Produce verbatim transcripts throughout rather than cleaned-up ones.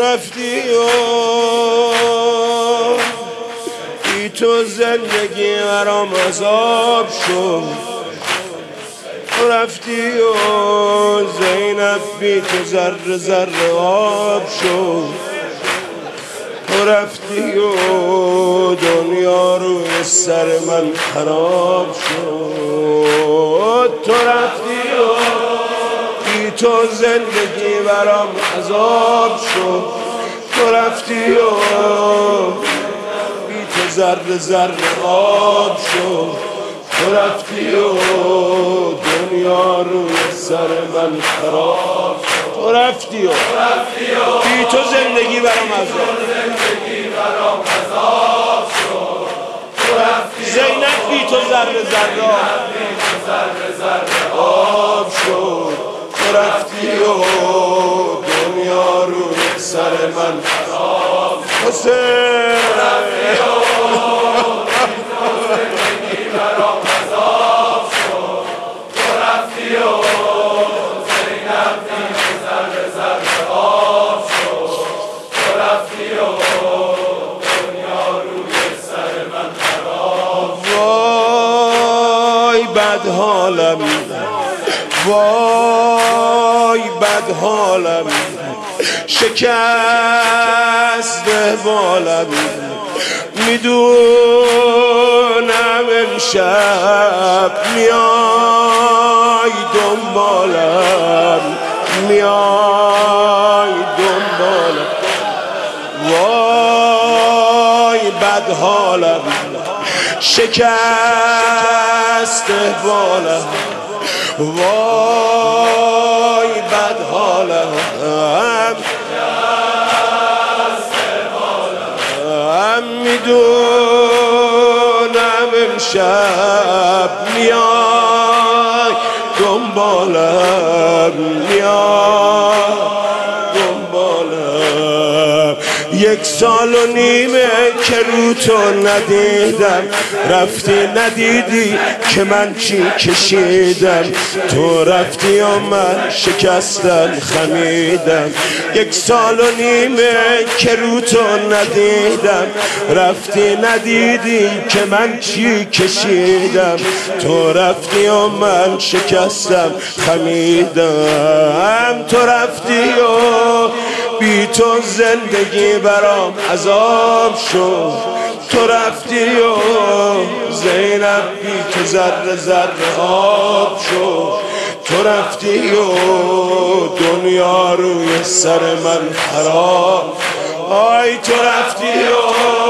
رفتی و بی تو زندگی برام عذاب شد. تو رفتی و زینب بی تو ذره ذره آب شد. تو رفتی و دنیا روی سر من خراب شد. تو رفتی و بی تو زندگی برام عذاب شد. تو رفتی و بی تو ذره ذره آب شد. تو رفتی و دنیا روی سر من خراب شد. تو رفتی و بی تو زندگی برام عذاب شد. زینب بی تو ذره ذره آب شد. تو رفتی و دنیا روی سر من خراب شد. حسین بد حالم، وای بد حالم، شکست بالم. میدونم امشب میای دنبالم، میای دنبالم. وای بد حالم، شکست بالم. وای بد حالم، میدونم امشب میای دنبالم، میای دنبالم. یک سال و نیمه که رو تو ندیدم، رفتی ندیدی که من چی کشیدم. تو رفتی و من شکستم خمیدم. یک سال و نیمه که رو تو ندیدم، رفتی ندیدی که من چی کشیدم. تو رفتی و من شکستم خمیدم. تو رفتی و بی تو زندگی برام عذاب شد. تو رفتی و زینب بی تو ذره ذره آب شد. تو رفتی و دنیا روی سر من خراب. آی تو رفتی و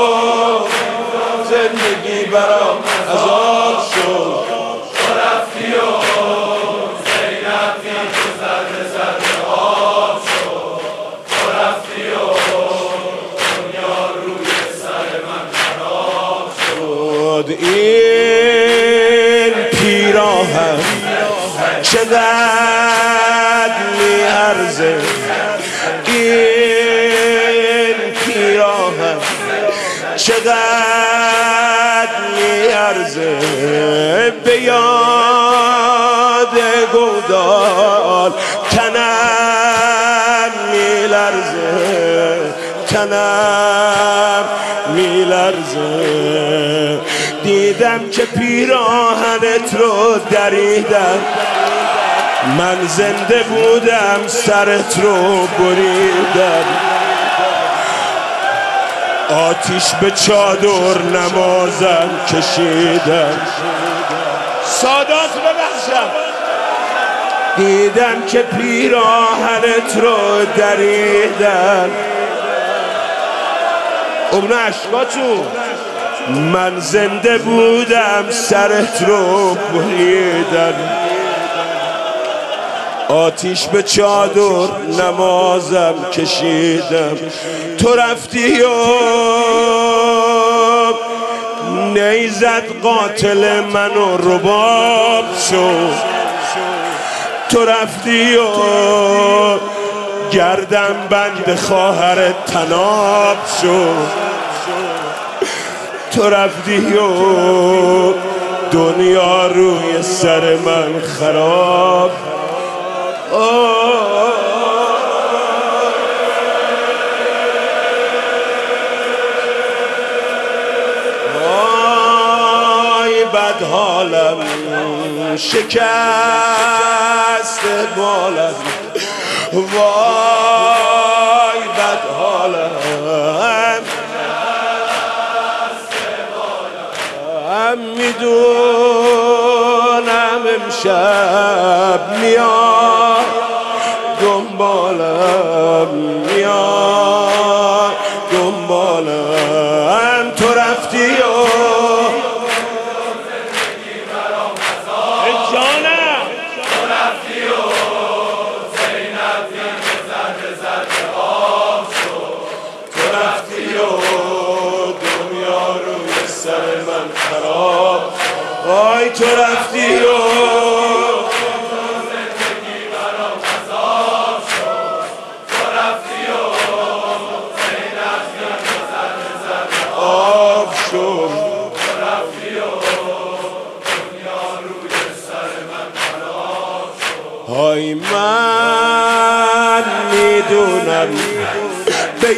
زندگی برام عذاب شد. تو رفتی و زینب بی تو ذره ذره آب شد. تو رفتی و دنیا روی سر من خراب شد. این پیراهن چقدر میارزه، این پیراهن چقدر میارزه. به یاد گودال تنم میلرزه، تنم میلرزه. دیدم که پیراهنت رو دریدم، من زنده بودم سرت رو بریدم. آتیش به چادر نمازم کشیدم. سادات ببخشم. دیدم که پیراهنت رو دریدم. اون عشقاتون من زنده بودم سرت رو بریدم. آتیش به چادر نمازم کشیدم. تو رفتی و نیزد قاتل منو رباب شد. تو رفتی و گردن بند خواهر تناب شد. تو رفتی و دنیا روی سر من خراب. بد حالم شکست بالم وای بد حالم میدونم امشب میاد دنبالم میاد دنبالم تو رفتی و جانم تو رفتی و زینب دیگه زرد زرد آب شد تو رفتی و دنیا روی سر من خراب وای تو رفتی و های من میدونم به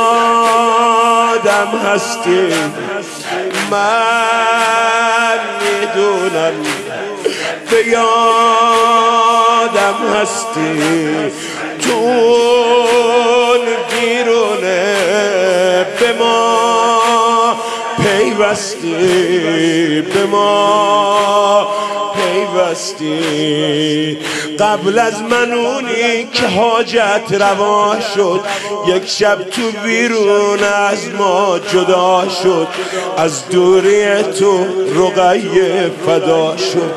یادم هستی من میدونم به یادم هستی تون بیرونه به ما پیوستی به ما پیوستی قبل از من اونی که حاجت روا شد یک شب تو بیرون از ما جدا شد از دوری تو رقیه فدا شد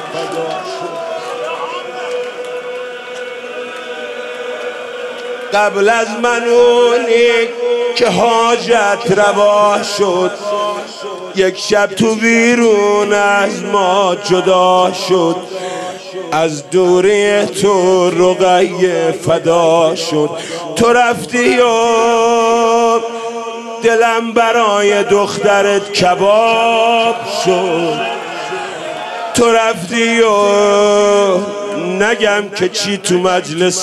قبل از من اونی که حاجت روا شد یک شب تو بیرون از ما جدا شد از دوری تو رقیه فدا شد تو رفتی و دلم برای دخترت کباب شد تو رفتی و نگم که چی تو مجلس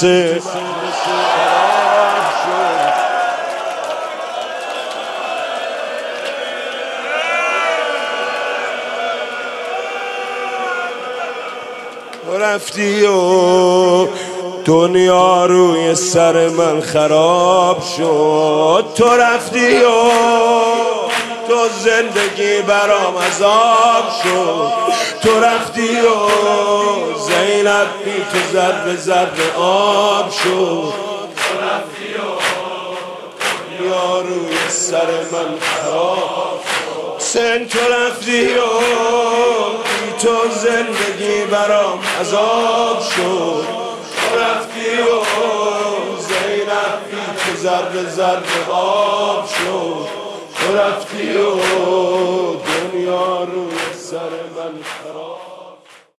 تو رفتی و دنیا روی سر من خراب شد تو رفتی و تو زندگی برام عذاب شد تو رفتی و زینب بی تو ذره ذره آب شد تو رفتی و دنیا روی سر من خراب شد سن تو رفتی و تو زندگی برام عذاب شد تو رفتی و زینب بی تو ذره ذره آب شد تو رفتی و دنیا روی سر من خراب